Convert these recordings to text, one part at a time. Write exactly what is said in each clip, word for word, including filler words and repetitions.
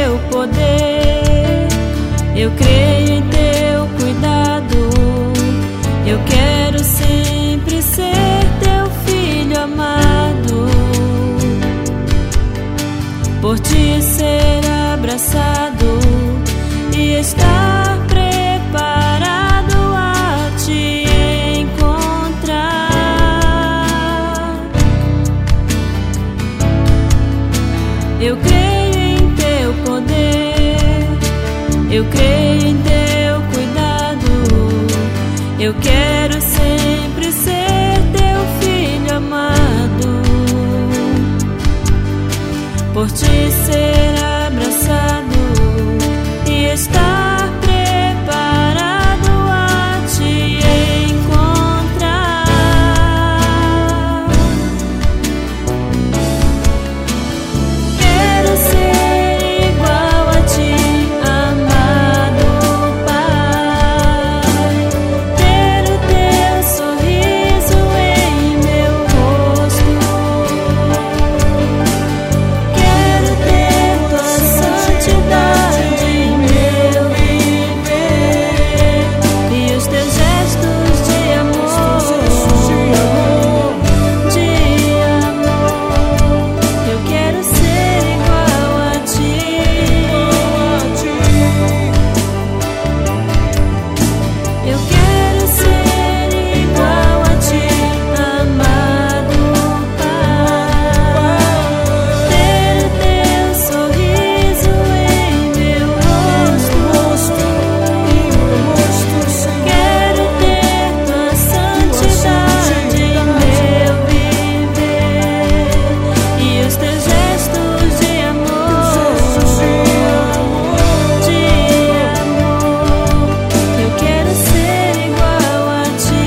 teu poder, eu creio em teu cuidado. Eu quero sempre ser teu filho amado, por ti ser abraçado e estar preparado a te encontrar. Eu creio em teu poder, eu creio em teu cuidado. Eu quero sempre ser teu filho amado, por ti ser abraçado e estar preparado a te encontrar. Quero ser igual a ti, amado Pai, ter o teu sorriso em meu rosto. Quero ter tua santidade em meu viver e os teus gestos de amor, de amor. Eu quero ser igual a ti. Eu quero ser igual a ti, amado Pai, ter o teu sorriso em meu rosto. Quero ter tua santidade em meu viver e os teus gestos de amor, de amor. Eu quero ser igual a ti.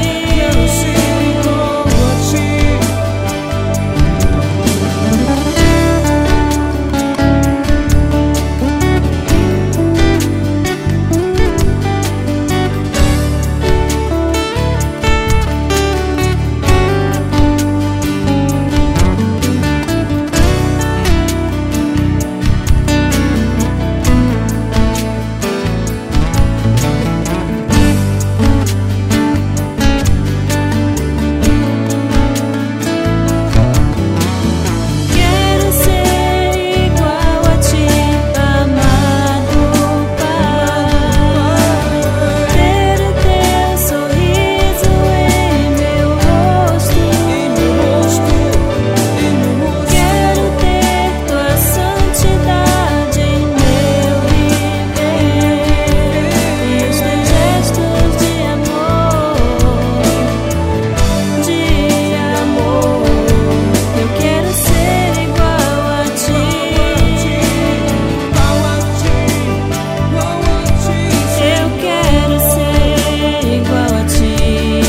Quero ser igual a ti, amado Pai, ter o teu sorriso em meu rosto. Quero ter tua santidade em meu viver e os teus gestos de amor, de amor. Eu quero ser igual a ti. Eu quero ser igual a ti,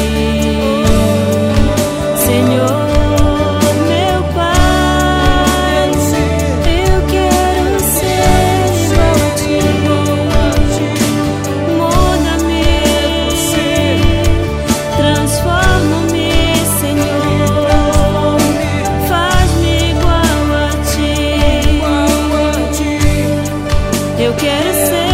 Senhor meu Pai. Eu quero ser igual a ti. Muda-me, transforma-me, Senhor. Faz-me igual a ti. Eu quero ser